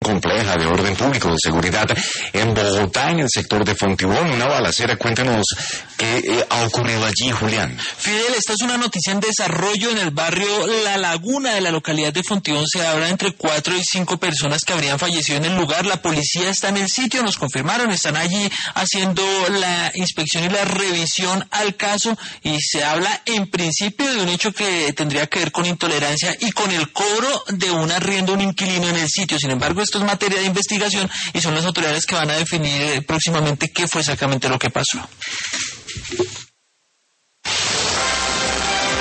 compleja de orden público, de seguridad en Bogotá, en el sector de Fontibón, una balacera. Cuéntanos qué ha ocurrido allí, Julián. Fidel, esta es una noticia en desarrollo en el barrio La Laguna de la localidad de Fontibón. Se habla entre 4 y 5 personas que habrían fallecido en el lugar. La policía está en el sitio, nos confirmaron, están allí haciendo la inspección y la revisión al caso, y se habla en principio de un hecho que tendría que ver con intolerancia y con el cobro de un arriendo a un inquilino en el sitio. Sin embargo, esto es materia de investigación y son las autoridades que van a definir próximamente qué fue exactamente lo que pasó.